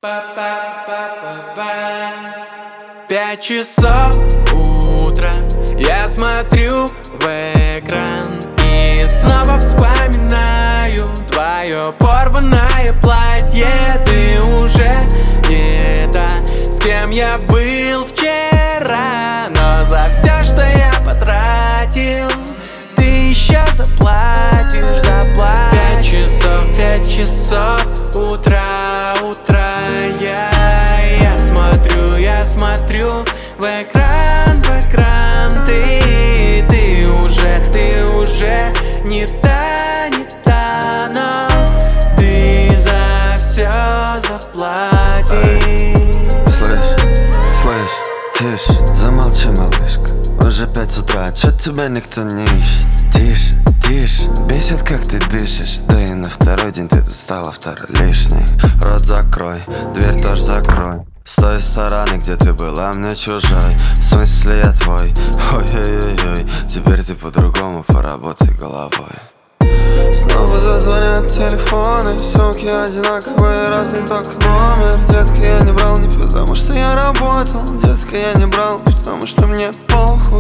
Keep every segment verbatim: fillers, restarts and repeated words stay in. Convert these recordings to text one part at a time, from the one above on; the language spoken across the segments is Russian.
Пять часов утра, я смотрю в экран и снова вспоминаю твое порванное платье. Ты уже не та, с кем я был вчера, но за все, что я потратил, ты еще заплатишь, заплатишь. Пять часов, пять часов утра, утра, я Я смотрю, я смотрю в экран, в экран. Ты, ты уже, ты уже не та, не та, но ты за все заплатишь. Слышь, слышь, тише, замолчи, малышка. Уже пять утра, чё тебя никто не ищет? Тише, тише, бесит, как ты дышишь. Да и на второй день ты тут стала второй лишний. Рот закрой, дверь тоже закрой. С той стороны, где ты была мне чужой. В смысле я твой, ой-ой-ой-ой. Теперь ты по-другому, поработай головой. Снова зазвонят телефоны, суки одинаковые, разный только номер. Детка, я не брал не потому, что я работал. Детка, я не брал, потому что мне похуй.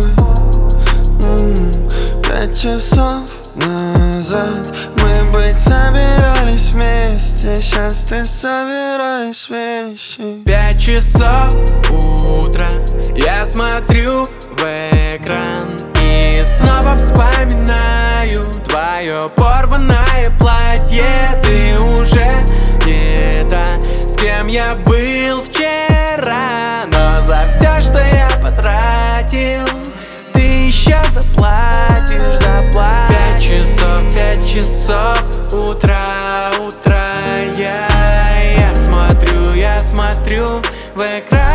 М-м, Пять часов назад мы быть собирались вместе. Сейчас ты собираешь вещи. Пять часов утра, я смотрю в экран и снова вспоминаю твое порванное платье. Ты уже не та, с кем я был вчера, но за все, что я потратил, ты еще заплатишь, заплатишь. Пять часов, пять часов утра, утра, я Я смотрю, я смотрю в экран.